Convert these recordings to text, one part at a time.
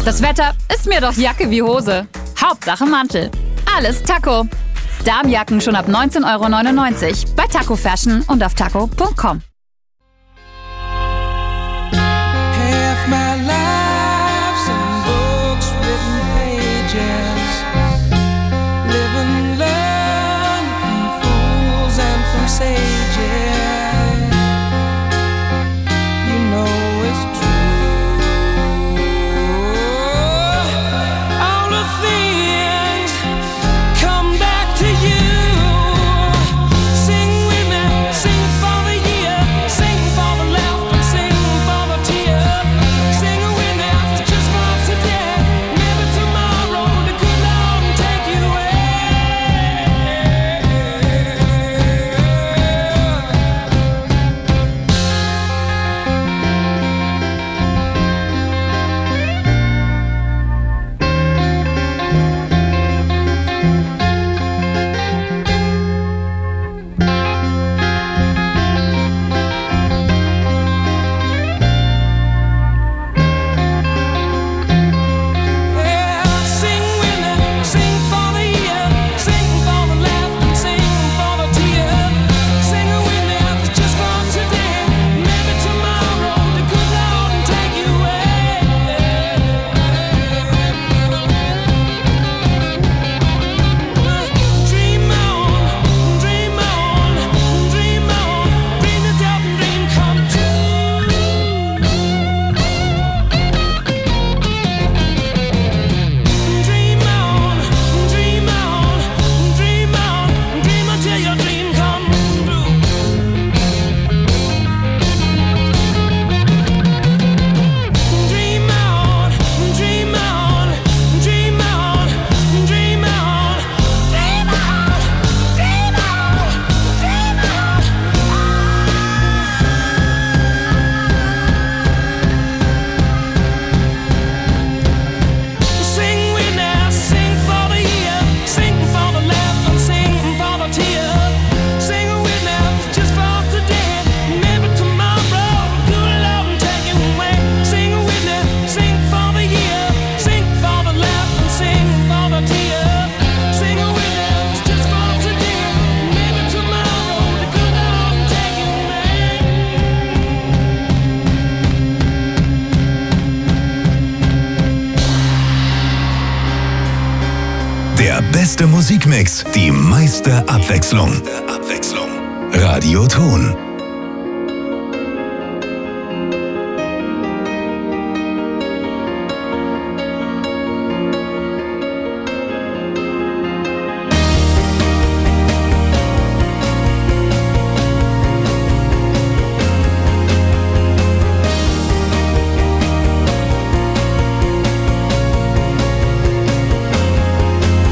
Das Wetter ist mir doch Jacke wie Hose. Hauptsache Mantel. Alles Taco. Darmjacken schon ab 19,99 € bei Taco Fashion und auf taco.com. Half my life's in books, written pages. Live and learn from fools and from sages. You know it's true. All the things come back to you. Sing with me, sing for the year, sing for the laughter, sing for the tear. Sing with me just for today, maybe tomorrow the good Lord will take you away. Yeah, sing with me, sing for the year, sing for the laughter, sing for the tear. Sing with me just for today, maybe tomorrow the good Lord will take you away. Dream on, dream on, dream on, dream it up and dream come true. Dream on, dream on, dream on, dream until your dream come true. Dream on, dream on, dream on, dream on, dream on, dream on, dream on. Sing with me, sing for the year, sing for the laughter, sing for the tear. Sing with me just for today, maybe tomorrow good Lord will take you away. Sing with me, sing for the year, sing for the laughter, sing for the tear. Sing with me just for today, maybe tomorrow the good Lord will take you away. Der beste Musikmix, die meiste Abwechslung. Radio Ton.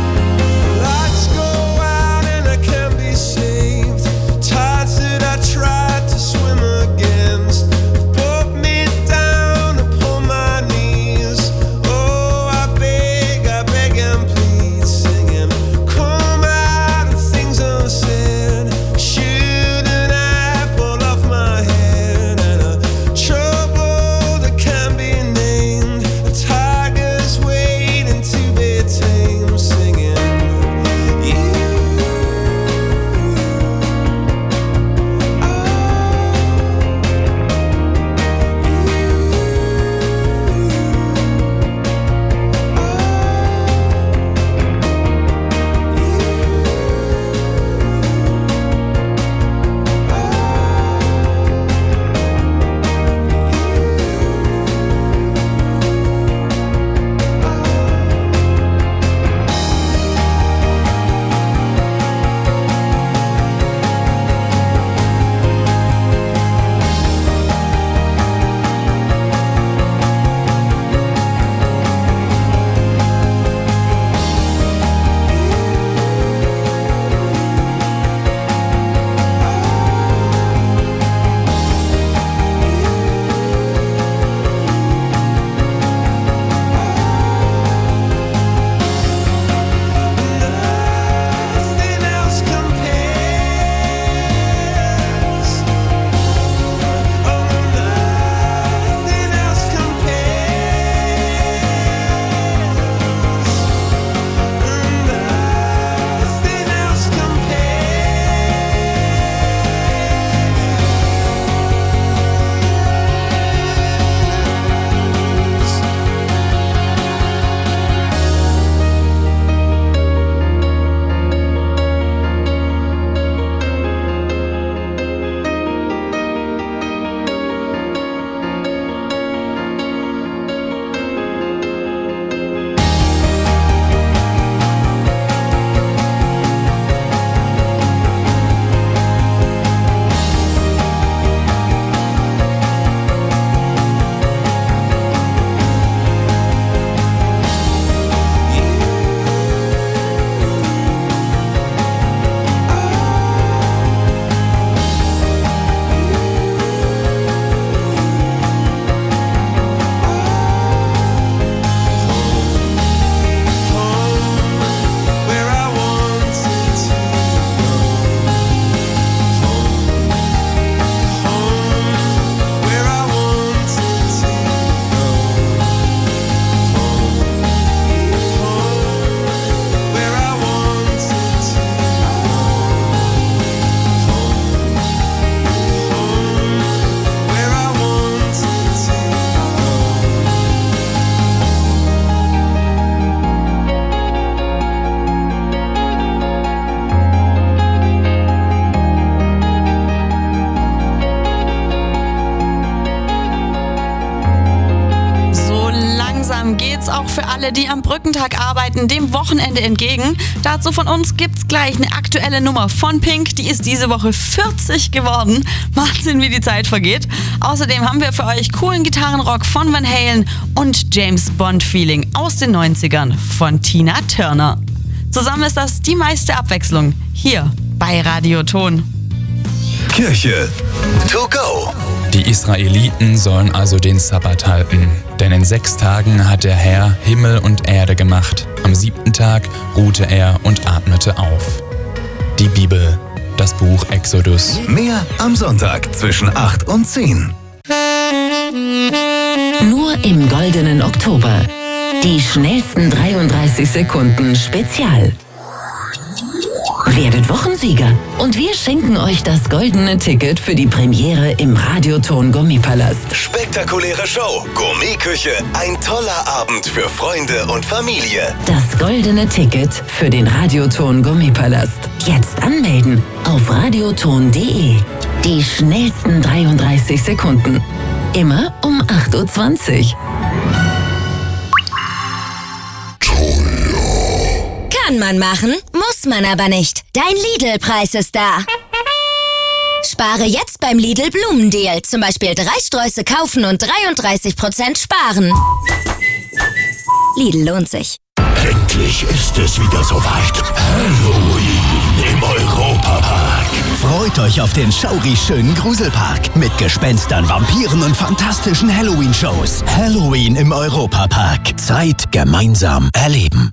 Lights go out and I can't be saved. Tides that I try langsam geht's auch für alle, die am Brückentag arbeiten, dem Wochenende entgegen. Dazu von uns gibt's gleich eine aktuelle Nummer von Pink. Die ist diese Woche 40 geworden. Wahnsinn, wie die Zeit vergeht. Außerdem haben wir für euch coolen Gitarrenrock von Van Halen und James Bond Feeling aus den 90ern von Tina Turner. Zusammen ist das die meiste Abwechslung hier bei Radio Ton. Kirche to go. Die Israeliten sollen also den Sabbat halten, denn in 6 Tagen hat der Herr Himmel und Erde gemacht. Am 7. Tag ruhte er und atmete auf. Die Bibel, das Buch Exodus. Mehr am Sonntag zwischen 8 und 10. Nur im goldenen Oktober. Die schnellsten 33 Sekunden Spezial. Werdet Wochensieger und wir schenken euch das goldene Ticket für die Premiere im Radioton Gummipalast. Spektakuläre Show, Gourmetküche, ein toller Abend für Freunde und Familie. Das goldene Ticket für den Radioton Gummipalast. Jetzt anmelden auf radioton.de. Die schnellsten 33 Sekunden. Immer um 8.20 Uhr. Kann man machen, muss man aber nicht. Dein Lidl-Preis ist da. Spare jetzt beim Lidl Blumendeal. Zum Beispiel 3 Sträuße kaufen und 33% sparen. Lidl lohnt sich. Endlich ist es wieder soweit. Halloween im Europapark. Freut euch auf den schaurig schönen Gruselpark mit Gespenstern, Vampiren und fantastischen Halloween-Shows. Halloween im Europapark. Zeit gemeinsam erleben.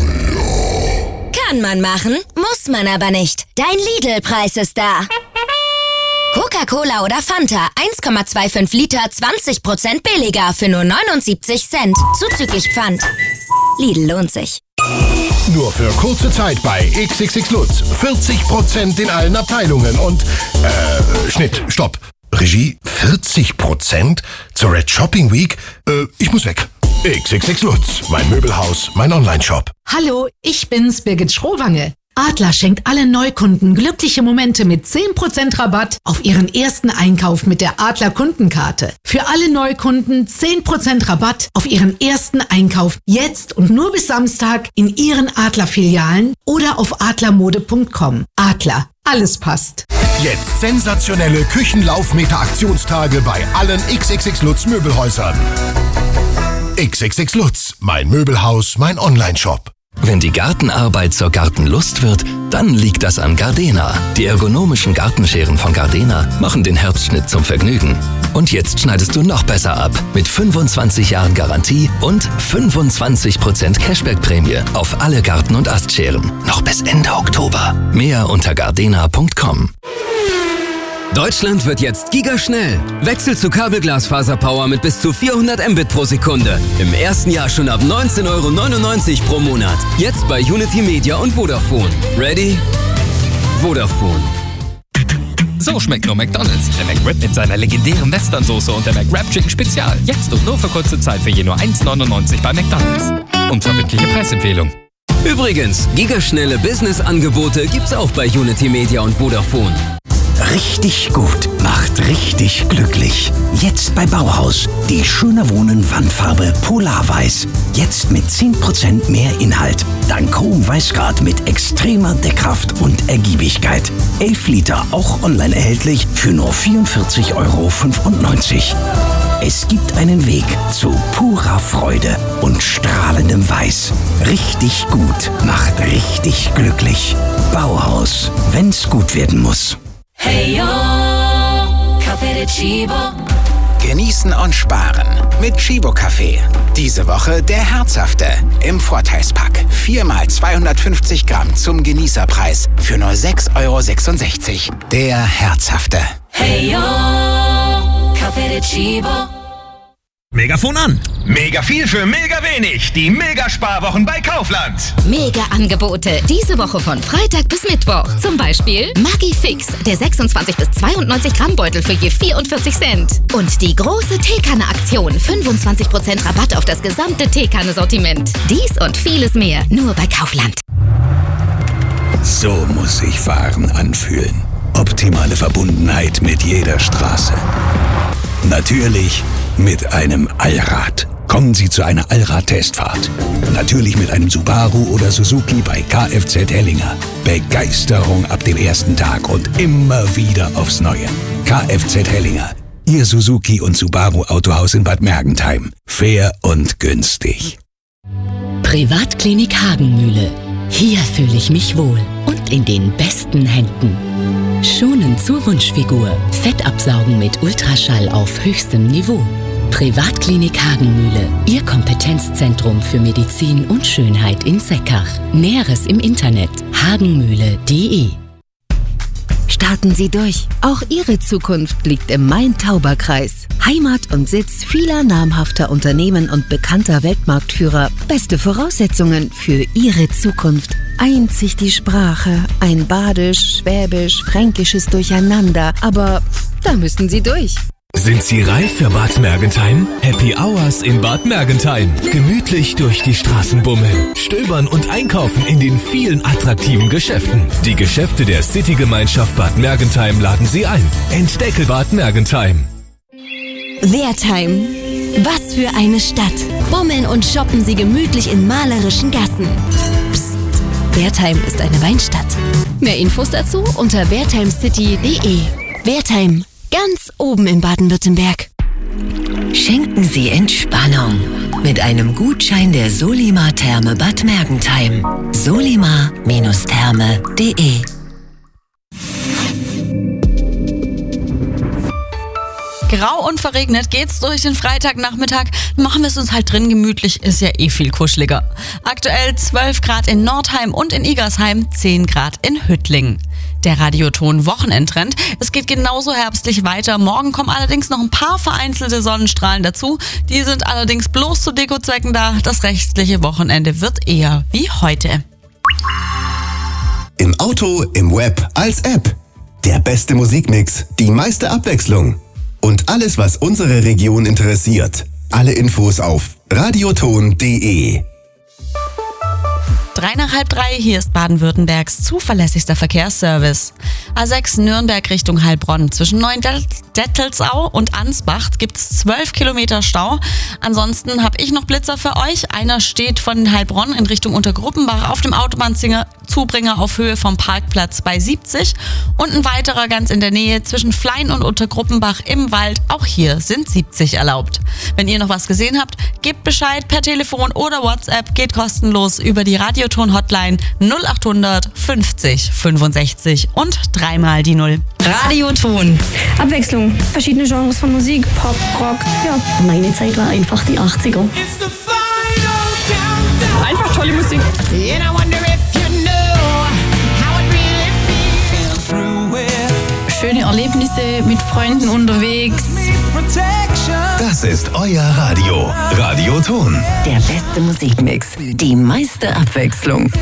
Kann man machen, muss man aber nicht. Dein Lidl-Preis ist da. Coca-Cola oder Fanta, 1,25 Liter, 20% billiger für nur 79 Cent. Zuzüglich Pfand. Lidl lohnt sich. Nur für kurze Zeit bei XXX Lutz. 40% in allen Abteilungen und... Schnitt, Stopp. Regie, 40%? Zur Red Shopping Week? Ich muss weg. XXX Lutz, mein Möbelhaus, mein Online-Shop. Hallo, ich bin's, Birgit Schrowange. Adler schenkt allen Neukunden glückliche Momente mit 10% Rabatt auf ihren ersten Einkauf mit der Adler Kundenkarte. Für alle Neukunden 10% Rabatt auf ihren ersten Einkauf jetzt und nur bis Samstag in ihren Adler-Filialen oder auf adlermode.com. Adler, alles passt. Jetzt sensationelle Küchenlaufmeter-Aktionstage bei allen XXX Lutz Möbelhäusern. XXX Lutz, mein Möbelhaus, mein Online-Shop. Wenn die Gartenarbeit zur Gartenlust wird, dann liegt das an Gardena. Die ergonomischen Gartenscheren von Gardena machen den Herbstschnitt zum Vergnügen. Und jetzt schneidest du noch besser ab. Mit 25 Jahren Garantie und 25% Cashback-Prämie auf alle Garten- und Astscheren. Noch bis Ende Oktober. Mehr unter gardena.com. Deutschland wird jetzt gigaschnell. Wechsel zu Kabelglasfaserpower mit bis zu 400 Mbit pro Sekunde. Im ersten Jahr schon ab 19,99 € pro Monat. Jetzt bei Unity Media und Vodafone. Ready? Vodafone. So schmeckt nur McDonald's. Der McRib mit seiner legendären Western-Soße und der McWrap Chicken Spezial. Jetzt und nur für kurze Zeit für je nur 1,99 € bei McDonald's. Unverbindliche Preisempfehlung. Übrigens, gigaschnelle Business-Angebote gibt's auch bei Unity Media und Vodafone. Richtig gut, macht richtig glücklich. Jetzt bei Bauhaus. Die schöne Wohnen Wandfarbe Polarweiß. Jetzt mit 10% mehr Inhalt. Dank Chrom Weißgrad mit extremer Deckkraft und Ergiebigkeit. 11 Liter auch online erhältlich für nur 44,95 €. Es gibt einen Weg zu purer Freude und strahlendem Weiß. Richtig gut, macht richtig glücklich. Bauhaus, wenn's gut werden muss. Hey yo, Café de Chibo. Genießen und sparen mit Chibo Kaffee. Diese Woche der herzhafte im Vorteilspack. 4 mal 250 Gramm zum Genießerpreis für nur 6,66 €. Der herzhafte. Hey yo, Café de Chibo. Megafon an. Mega viel für mega wenig. Die Megasparwochen bei Kaufland. Mega-Angebote. Diese Woche von Freitag bis Mittwoch. Zum Beispiel Maggi Fix, der 26 bis 92 Gramm Beutel für je 44 Cent. Und die große Teekanne-Aktion. 25% Rabatt auf das gesamte Teekanne-Sortiment. Dies und vieles mehr. Nur bei Kaufland. So muss sich Fahren anfühlen. Optimale Verbundenheit mit jeder Straße. Natürlich mit einem Allrad. Kommen Sie zu einer Allrad-Testfahrt. Natürlich mit einem Subaru oder Suzuki bei Kfz Hellinger. Begeisterung ab dem ersten Tag und immer wieder aufs Neue. Kfz Hellinger. Ihr Suzuki und Subaru Autohaus in Bad Mergentheim. Fair und günstig. Privatklinik Hagenmühle. Hier fühle ich mich wohl und in den besten Händen. Schonen zur Wunschfigur. Fett absaugen mit Ultraschall auf höchstem Niveau. Privatklinik Hagenmühle. Ihr Kompetenzzentrum für Medizin und Schönheit in Seckach. Näheres im Internet. hagenmühle.de. Starten Sie durch. Auch Ihre Zukunft liegt im Main-Tauber-Kreis. Heimat und Sitz vieler namhafter Unternehmen und bekannter Weltmarktführer. Beste Voraussetzungen für Ihre Zukunft. Einzig die Sprache. Ein Badisch, Schwäbisch, Fränkisches Durcheinander. Aber da müssen Sie durch. Sind Sie reif für Bad Mergentheim? Happy Hours in Bad Mergentheim. Gemütlich durch die Straßen bummeln, stöbern und einkaufen in den vielen attraktiven Geschäften. Die Geschäfte der City-Gemeinschaft Bad Mergentheim laden Sie ein. Entdecke Bad Mergentheim. Wertheim. Was für eine Stadt. Bummeln und shoppen Sie gemütlich in malerischen Gassen. Psst. Wertheim ist eine Weinstadt. Mehr Infos dazu unter wertheimcity.de. Wertheim. Ganz oben in Baden-Württemberg. Schenken Sie Entspannung mit einem Gutschein der Solima Therme Bad Mergentheim. solima-therme.de. Grau und verregnet geht's durch den Freitagnachmittag. Machen wir es uns halt drin gemütlich, ist ja eh viel kuscheliger. Aktuell 12 Grad in Nordheim und in Igersheim, 10 Grad in Hüttlingen. Der Radioton Wochenendtrend. Es geht genauso herbstlich weiter. Morgen kommen allerdings noch ein paar vereinzelte Sonnenstrahlen dazu. Die sind allerdings bloß zu Dekozwecken da. Das restliche Wochenende wird eher wie heute. Im Auto, im Web, als App. Der beste Musikmix, die meiste Abwechslung. Und alles, was unsere Region interessiert. Alle Infos auf radioton.de. 2:03, hier ist Baden-Württembergs zuverlässigster Verkehrsservice. A6 Nürnberg Richtung Heilbronn. Zwischen Neuendettelsau und Ansbach gibt es 12 Kilometer Stau. Ansonsten habe ich noch Blitzer für euch. Einer steht von Heilbronn in Richtung Untergruppenbach auf dem Autobahnzubringer auf Höhe vom Parkplatz bei 70. Und ein weiterer ganz in der Nähe zwischen Flein und Untergruppenbach im Wald. Auch hier sind 70 erlaubt. Wenn ihr noch was gesehen habt, gebt Bescheid per Telefon oder WhatsApp. Geht kostenlos über die Radioton-Hotline 0800 50 65 und 3 die 0. Radioton. Abwechslung. Verschiedene Genres von Musik. Pop, Rock. Ja, meine Zeit war einfach die 80er. Einfach tolle Musik. Schöne Erlebnisse mit Freunden unterwegs. Das ist euer Radio. Radioton. Der beste Musikmix, die meiste Abwechslung.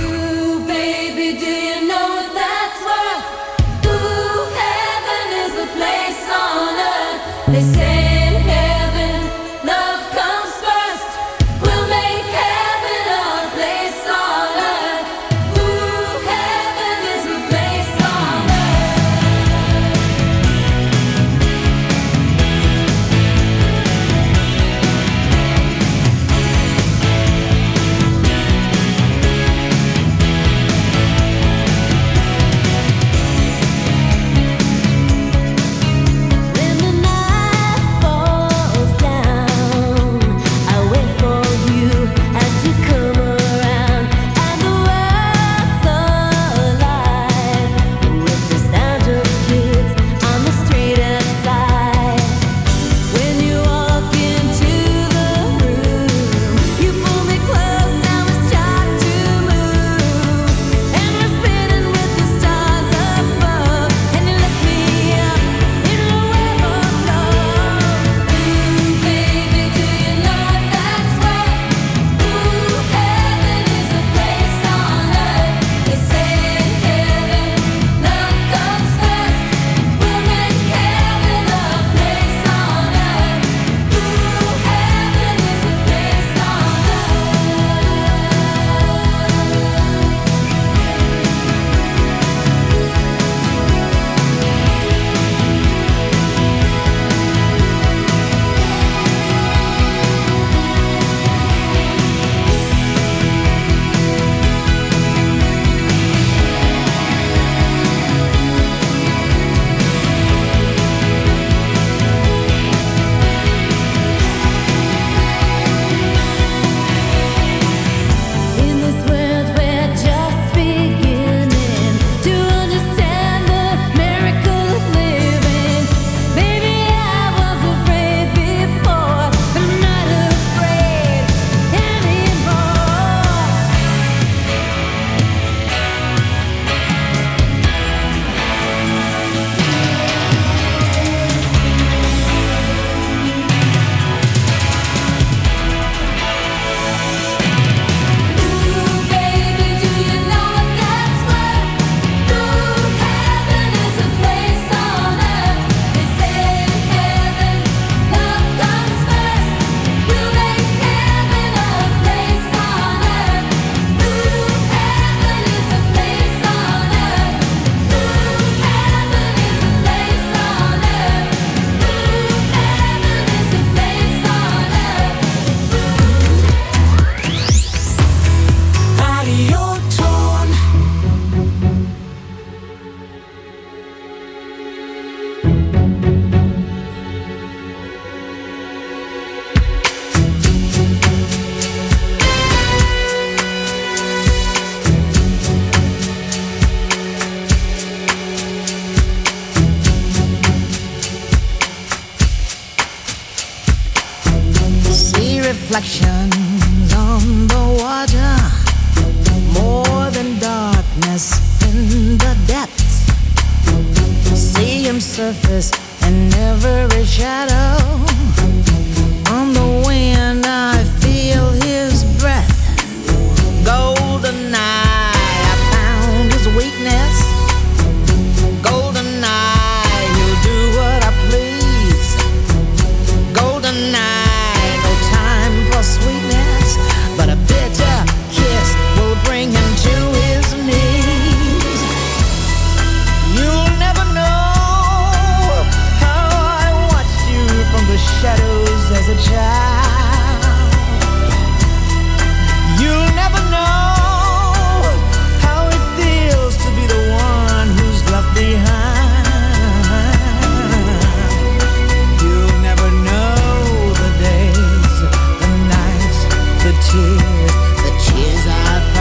tears, the tears I've